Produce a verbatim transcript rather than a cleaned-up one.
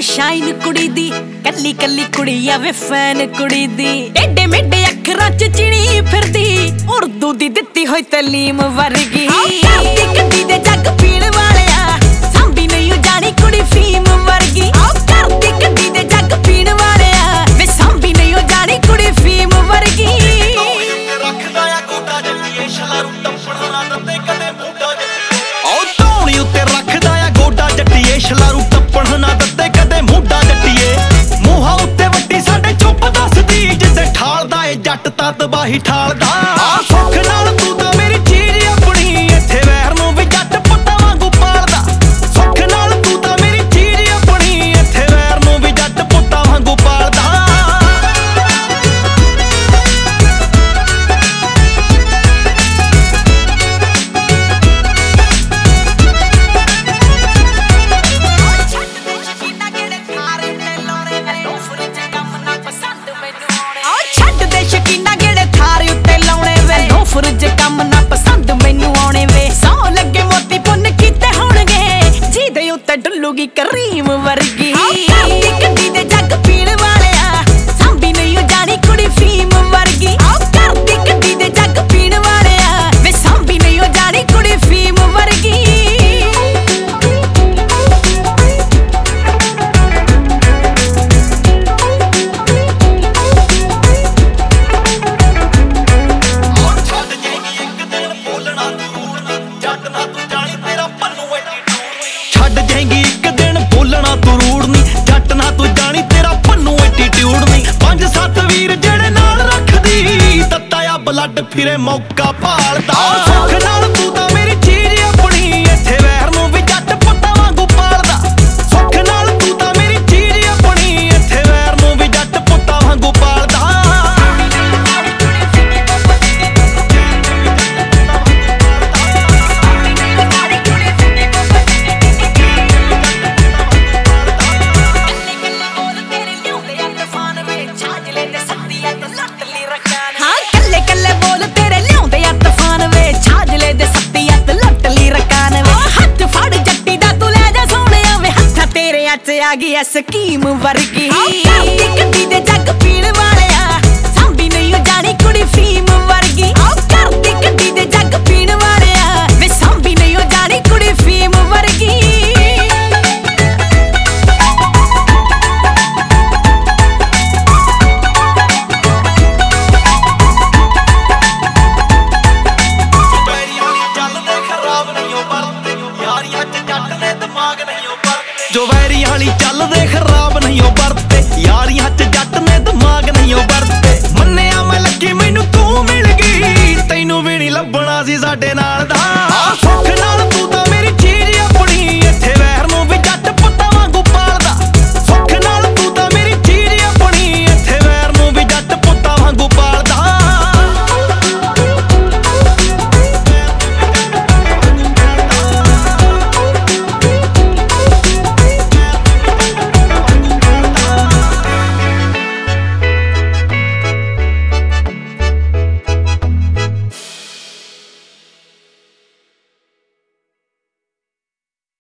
shine कुड़ी दी कल्ली कल्ली कुड़ी आवे फैन कुड़ी दी एडे मेडे अखरां च चिड़ी फिरदी उर्दू दी दित्ती होई तलीम वर्गी करदी गड्डी दे जग पीण वालिया सांभी नहीं जानी कुड़ी फीम वर्गी करदी गड्डी दे जग पीण वालिया वे सांभी नहीं जानी कुड़ी फीम वर्गी रखदा आ गोटा जट्टीए शलारू टप्पण ना दंदे कदे मुंडा जट्टीए ओ धौणी उत्ते रखदा आ गोटा जट्टीए शलारू टप्पण ना दंदे कदे मुंडा जट्टीए मूंहां उत्ते वड्डी साडे चुप दसदी जिद्दे ठालदा ए जट तां तबाही ठालदा आ सुख नाल तू तां मेरी चीज अपनी इत्थे वैर नूं वी जट पुੱਤਾਂ वांगू पालदा सुख नाल तू तां मेरी चीज अपनी इत्थे वैर नूं वी जट पुੱਤਾਂ वांगू पालदा फुरज कम ना पसंद मैनू आने वे सौ लगे मोती पुन्न कीते होणगे जी दे उत्ते डुल्लूगी करीम वर्गी गड्डी दे जग पीण वालिया सांभी नहीं जानी कुड़ी फीम वर्गी करदी गड्डी दे जग पीण वालिया वे सांभी नहीं जानी कुड़ी फीम वर्गी ਛੱਡ ਜਾਏਂਗੀ ਇੱਕ ਦਿਨ ਬੋਲਣਾ ਤੂੰ ਰੂੜ ਨੀ ਜੱਟ ਨਾ ਤੂੰ ਜਾਣੀ ਤੇਰਾ ਪੰਨੂ ਐਟੀਟਿਊਡ ਨੀ ਪੰਜ ਸੱਤ ਵੀਰ ਜਿਹੜੇ ਨਾਲ ਰੱਖਦੀ ਤੱਤਾ ਆ ਬਲੱਡ ਫਿਰੇ ਮੌਕਾ ਭਾਲਦਾ ਸੁੱਖ ਨਾਲ ਤੂੰ ਤਾਂ ਮੇਰੀ ਚੀਜ਼ ਆਪਣੀ ਇੱਥੇ ਵੈਰ ਨੂੰ ਵੀ ਜੱਟ ਪੁੱਤਾਂ ਵਾਂਗੂ ਪਾਲਦਾ ਸੁੱਖ ਨਾਲ ਤੂੰ ਤਾਂ ਮੇਰੀ ਚੀਜ਼ ਆਪਣੀ ਇੱਥੇ ਵੈਰ ਨੂੰ ਵੀ ਜੱਟ ਪੁੱਤਾਂ ਵਾਂਗੂ ਪਾਲਦਾ आ गई स्कीम वर्गी